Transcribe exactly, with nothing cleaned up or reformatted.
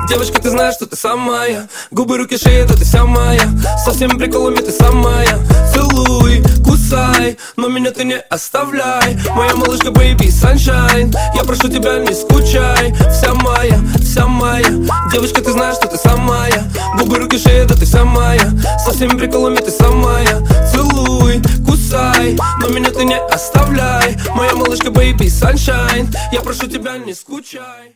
Девочка, ты знаешь, что ты самая. Губы, руки, шея, да ты вся моя. Со всеми приколами ты самая. Целуй, кусай, но меня ты не оставляй. Моя малышка, baby, sunshine. Я прошу тебя, не скучай. Вся моя, вся моя. Девочка, ты знаешь, что ты самая. Губы, руки, шея, да ты вся моя. Со всеми приколами ты самая. Целуй, кусай, но меня ты не оставляй. Моя малышка, baby, sunshine. Я прошу тебя, не скучай.